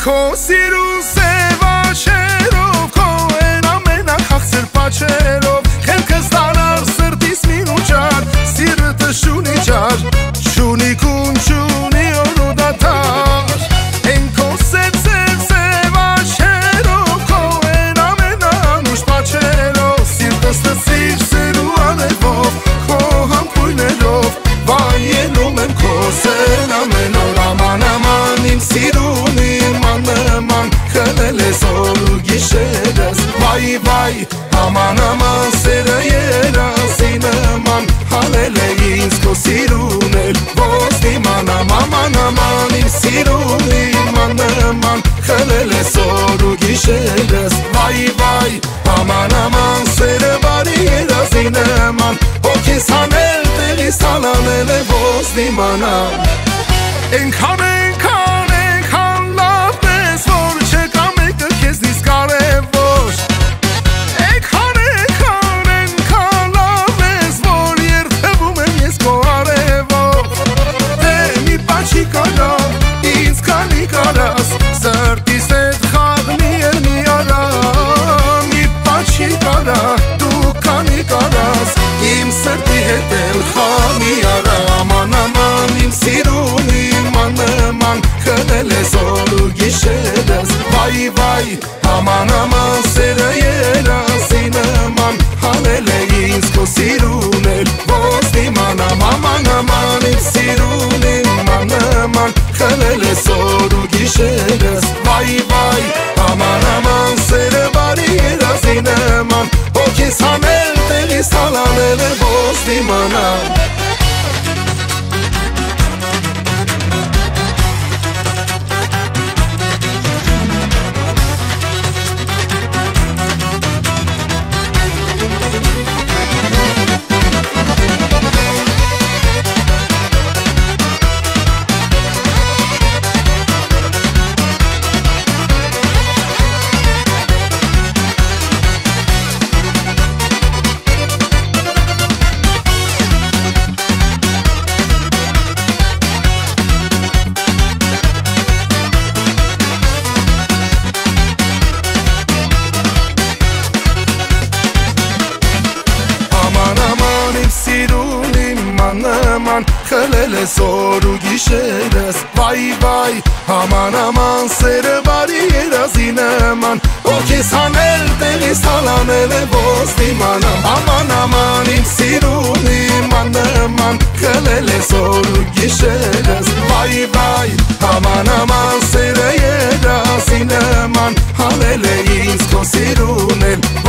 Քո սիրուն սևաշերով, քո են ամենախաղցր պաչերով, խելքս դարար սրտիս մինուճար, սիրտը շունի ճար, շունի կուն շունի օր ու դատար։ Են քո սևաշերով, քո են ամենանուշ պաչերով, սիրտս տծիր սերու անևով, քո համպույներով, վայելում եմ քո սեն ամեն օր, աման աման իմ սիրուն Քնել ես օր ու գիշերս, վայ վայ, աման աման սերը երազի նման, հանել է ինձ քո սիրուն էլ, ոնց դիմանամ, աման աման իմ սիրուն իման նման, քնել ես օր ու գիշերս, վայ վայ, աման աման սերը բարի երազի նման, հոգիս հանել տեղից հալանել է, ոնց դիմանամ։ Էնքան լավն ես, որ չկա մեկը քեզնից կարևոր, Էնքան լավ ես, որ երթևում եմ ես քո արևով, Դե մի բան չի կարա, ինձ քանի կարաս, սրտիս հետ խաղնի էլ մի արա, Մի բան չի կարա, դու քանի կարաս, իմ սրտի հետ էլ խաղ մի արա, Աման աման իմ սիրուն իման նման, քնել ես օր ու գիշերս, վայ վայ, աման աման սերը երազի նման, հանել է ինձ քո սիրուն էլ, ոնց դիմանամ, աման աման իմ սիրուն իման նման, քնել ես օր ու գիշերս, վայ վայ, աման աման սերը բարի երազի նման, հոգիս հանել տեղից հալանել է, ոնց դիմանամ։ Քնել ես օր ու գիշերս, վայ վայ, աման աման սերը բարի երազի նման, հոգիս հանել տեղից հալանել է, ոնց դիմանամ, Աման աման իմ սիրուն իման նման, քնել ես օր ու գիշերս, վայ վայ, աման աման սերը երազի նման, հանել է ինձ քո սիրուն էլ,